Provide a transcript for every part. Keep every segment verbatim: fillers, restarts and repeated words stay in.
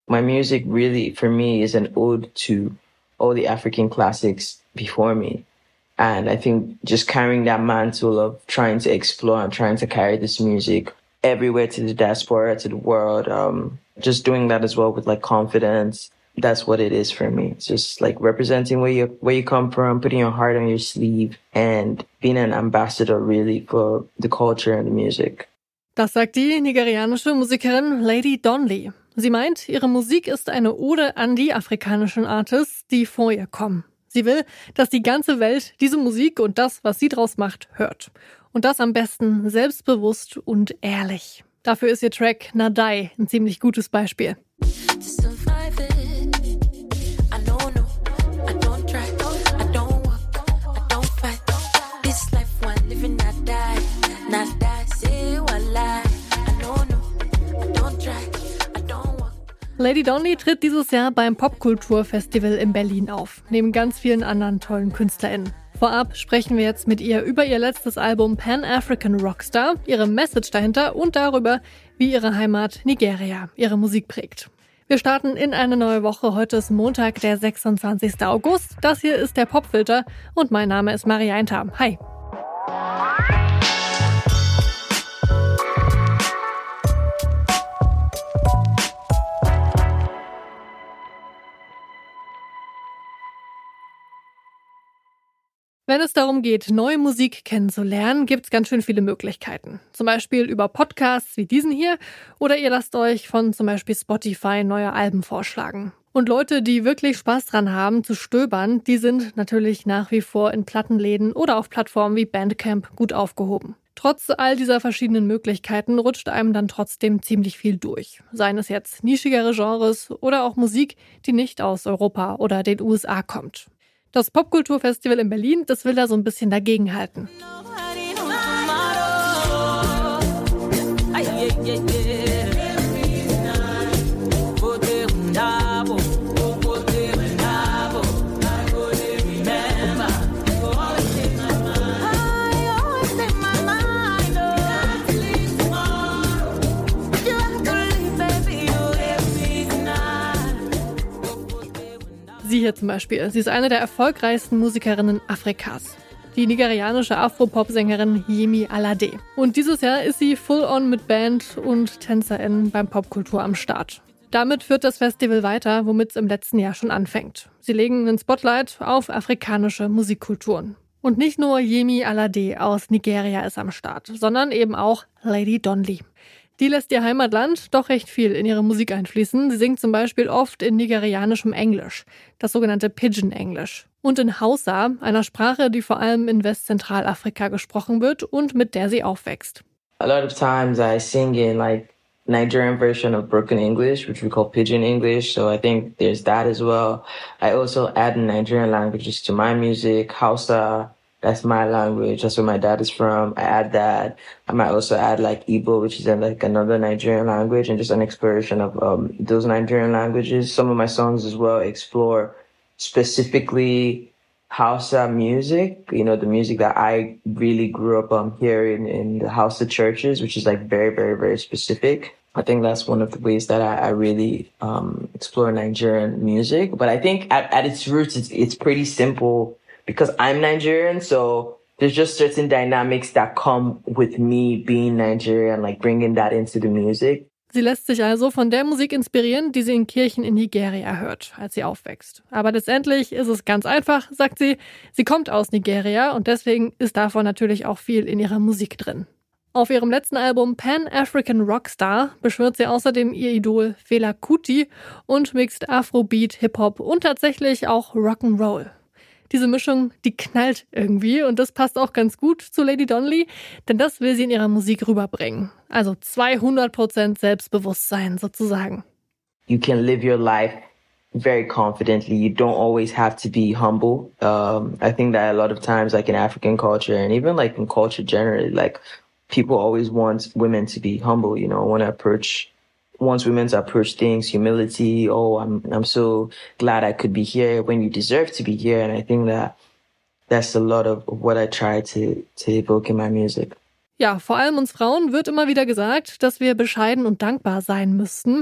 My music really, for me, is an ode to all the African classics before me. And I think just carrying that mantle of trying to explore and trying to carry this music everywhere to the diaspora, to the world, um, just doing that as well with like confidence. That's what it is for me. It's just like representing where you where you come from, putting your heart on your sleeve and being an ambassador really for the culture and the music. Das sagt die nigerianische Musikerin Lady Donley. Sie meint, ihre Musik ist eine Ode an die afrikanischen Artists, die vor ihr kommen. Sie will, dass die ganze Welt diese Musik und das, was sie draus macht, hört. Und das am besten selbstbewusst und ehrlich. Dafür ist ihr Track Nadai ein ziemlich gutes Beispiel. Lady Donley tritt dieses Jahr beim Popkulturfestival in Berlin auf, neben ganz vielen anderen tollen KünstlerInnen. Vorab sprechen wir jetzt mit ihr über ihr letztes Album Pan-African Rockstar, ihre Message dahinter und darüber, wie ihre Heimat Nigeria ihre Musik prägt. Wir starten in eine neue Woche. Heute ist Montag, der sechsundzwanzigsten August. Das hier ist der Popfilter und mein Name ist Maria Einter. Hi! Wenn es darum geht, neue Musik kennenzulernen, gibt es ganz schön viele Möglichkeiten. Zum Beispiel über Podcasts wie diesen hier oder ihr lasst euch von zum Beispiel Spotify neue Alben vorschlagen. Und Leute, die wirklich Spaß dran haben zu stöbern, die sind natürlich nach wie vor in Plattenläden oder auf Plattformen wie Bandcamp gut aufgehoben. Trotz all dieser verschiedenen Möglichkeiten rutscht einem dann trotzdem ziemlich viel durch. Seien es jetzt nischigere Genres oder auch Musik, die nicht aus Europa oder den U S A kommt. Das Popkulturfestival in Berlin, das will da so ein bisschen dagegenhalten. Sie hier zum Beispiel. Sie ist eine der erfolgreichsten Musikerinnen Afrikas. Die nigerianische Afro-Pop-Sängerin Yemi Alade. Und dieses Jahr ist sie full-on mit Band und TänzerInnen beim Popkultur am Start. Damit führt das Festival weiter, womit es im letzten Jahr schon anfängt. Sie legen einen Spotlight auf afrikanische Musikkulturen. Und nicht nur Yemi Alade aus Nigeria ist am Start, sondern eben auch Lady Donley. Die lässt ihr Heimatland doch recht viel in ihre Musik einfließen. Sie singt zum Beispiel oft in nigerianischem Englisch, das sogenannte Pidgin-Englisch. Und in Hausa, einer Sprache, die vor allem in Westzentralafrika gesprochen wird und mit der sie aufwächst. A lot of times I sing in like Nigerian version of broken English, which we call Pidgin English. So I think there's that as well. I also add Nigerian languages to my music. Hausa, that's my language. That's where my dad is from. I add that. I might also add like Igbo, which is in like another Nigerian language, and just an exploration of um, those Nigerian languages. Some of my songs as well explore specifically Hausa music, you know, the music that I really grew up um, hearing in the Hausa churches, which is like very, very, very specific. I think that's one of the ways that I, I really um, explore Nigerian music. But I think at, at its roots, it's, it's pretty simple. Because I'm Nigerian, so there's just certain dynamics that come with me being Nigerian, like bringing that into the music. Sie lässt sich also von der Musik inspirieren, die sie in Kirchen in Nigeria hört, als sie aufwächst. Aber letztendlich ist es ganz einfach, sagt sie. Sie kommt aus Nigeria und deswegen ist davon natürlich auch viel in ihrer Musik drin. Auf ihrem letzten Album Pan-African Rockstar beschwört sie außerdem ihr Idol Fela Kuti und mixt Afrobeat, Hip-Hop und tatsächlich auch Rock'n'Roll. Diese Mischung, die knallt irgendwie und das passt auch ganz gut zu Lady Donley, denn das will sie in ihrer Musik rüberbringen. Also zweihundert Prozent Selbstbewusstsein sozusagen. You can live your life very confidently. You don't always have to be humble. Um, I think that a lot of times, like in African culture and even like in culture generally, like people always want women to be humble, you know, want to approach wants women to approach things, humility. Oh, I'm I'm so glad I could be here when you deserve to be here. And I think that that's a lot of what I try to to evoke in my music. Ja, vor allem uns Frauen wird immer wieder gesagt, dass wir bescheiden und dankbar sein müssten.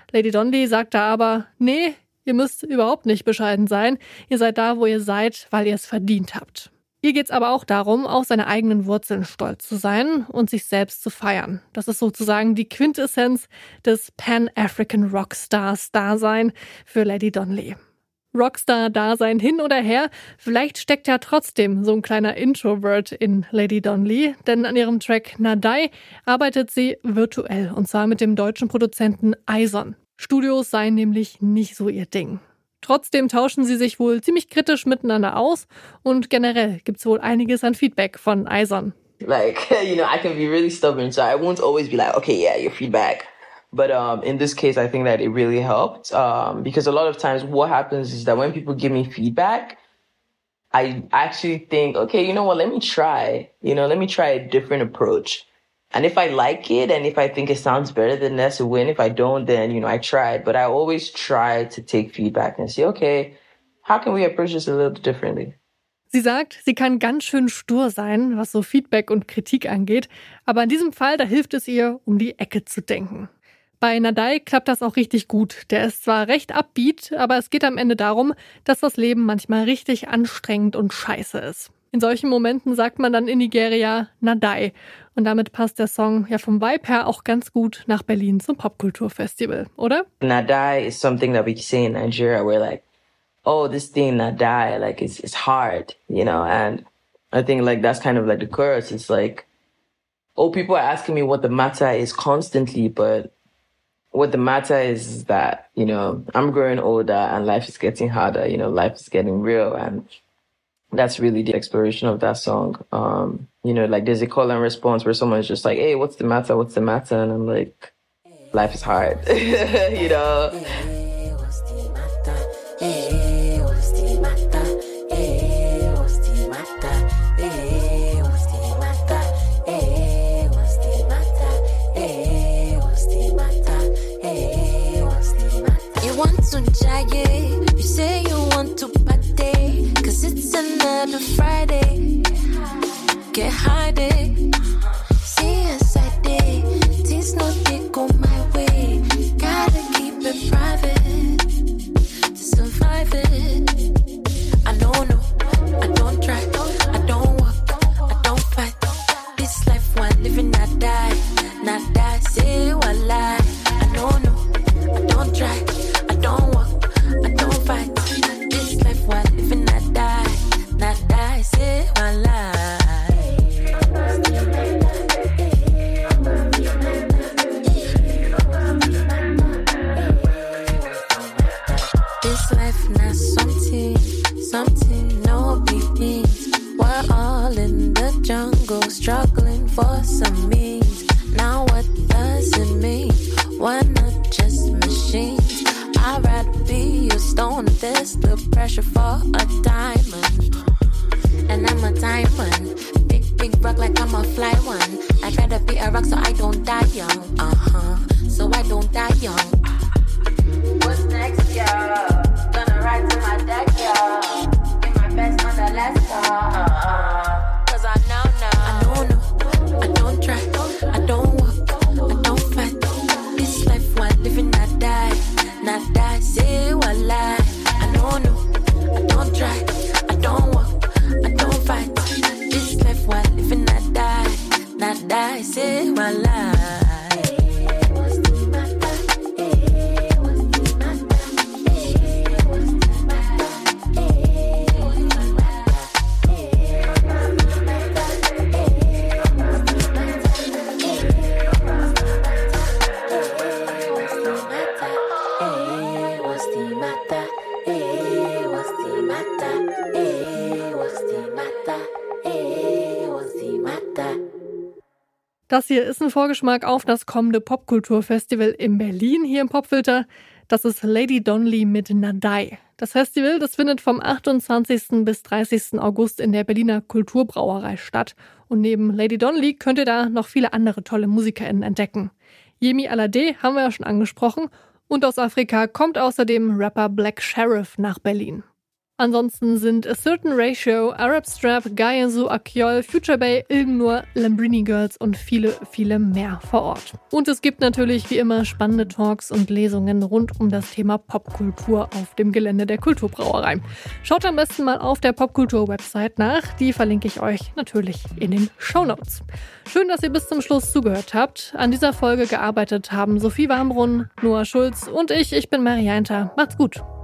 Lady Donli sagt da aber, nee, ihr müsst überhaupt nicht bescheiden sein. Ihr seid da, wo ihr seid, weil ihr es verdient habt. Ihr geht's aber auch darum, auf seine eigenen Wurzeln stolz zu sein und sich selbst zu feiern. Das ist sozusagen die Quintessenz des Pan-African Rockstars-Dasein für Lady Donli. Rockstar-Dasein hin oder her, vielleicht steckt ja trotzdem so ein kleiner Introvert in Lady Donli, denn an ihrem Track Nadai arbeitet sie virtuell und zwar mit dem deutschen Produzenten Eison. Studios seien nämlich nicht so ihr Ding. Trotzdem tauschen sie sich wohl ziemlich kritisch miteinander aus und generell gibt's wohl einiges an Feedback von Eison. Like, you know, I can be really stubborn, so I won't always be like, okay, yeah, your feedback. But um, in this case, I think that it really helped um, because a lot of times what happens is that when people give me feedback, I actually think, okay, you know what, let me try, you know, let me try a different approach. And if I like it and if I think it sounds better, then that's a win. If I don't, then, you know, I tried. But I always try to take feedback and say, okay, how can we approach this a little differently? Sie sagt, sie kann ganz schön stur sein, was so Feedback und Kritik angeht. Aber in diesem Fall, da hilft es ihr, um die Ecke zu denken. Bei Nadai klappt das auch richtig gut. Der ist zwar recht upbeat, aber es geht am Ende darum, dass das Leben manchmal richtig anstrengend und scheiße ist. In solchen Momenten sagt man dann in Nigeria Nadai. Und damit passt der Song ja vom Vibe her auch ganz gut nach Berlin zum Popkulturfestival, oder? Nadai is something that we say in Nigeria where like, oh, this thing Nadai, like it's it's hard, you know, and I think like that's kind of like the chorus. It's like, oh, people are asking me what the matter is constantly, but what the matter is, is that, you know, I'm growing older and life is getting harder, you know, life is getting real, and that's really the exploration of that song. Um, you know, like there's a call and response where someone's just like, hey, what's the matter? What's the matter? And I'm like, life is hard, you know? You want to jaggy, you say you want to party, cause it's another Friday. Get high day, see us I day, things no they go my way. Gotta keep it private to survive it. I don't know, I don't try, I don't walk, I don't fight. This life one living, not die, not die, say what lie. I don't know, I don't try, I don't walk, I don't fight. This life one living, not die, not die, say what lie. This life not something, something no big things. We're all in the jungle, struggling for some means. Now what does it mean? We're not just machines. I'd rather be a stone than this, the pressure for a diamond. And I'm a diamond, big, big rock like I'm a fly one. I'd rather be a rock so I don't die young, uh-huh, so I don't die young. What's next, y'all? Gonna ride to my deck, y'all. Get my best on the last uh-huh. Cause I know now, I don't know, I don't try, I don't walk, I don't fight. This life one living, not die, not die, say what lie. I don't know, I don't try, I don't walk, I don't fight. This life one living, not die, not die, say what lie. Das hier ist ein Vorgeschmack auf das kommende Popkulturfestival in Berlin hier im Popfilter. Das ist Lady Donli mit Nadai. Das Festival, das findet vom achtundzwanzigsten bis dreißigsten August in der Berliner Kulturbrauerei statt. Und neben Lady Donli könnt ihr da noch viele andere tolle MusikerInnen entdecken. Yemi Alade haben wir ja schon angesprochen. Und aus Afrika kommt außerdem Rapper Black Sherif nach Berlin. Ansonsten sind A Certain Ratio, Arab Strap, Gayazu, Akyol, Future Bay, Ilgnur, Lambrini Girls und viele, viele mehr vor Ort. Und es gibt natürlich wie immer spannende Talks und Lesungen rund um das Thema Popkultur auf dem Gelände der Kulturbrauerei. Schaut am besten mal auf der Popkultur-Website nach, die verlinke ich euch natürlich in den Shownotes. Schön, dass ihr bis zum Schluss zugehört habt. An dieser Folge gearbeitet haben Sophie Warmbrunn, Noah Schulz und ich, ich bin Marianta. Macht's gut!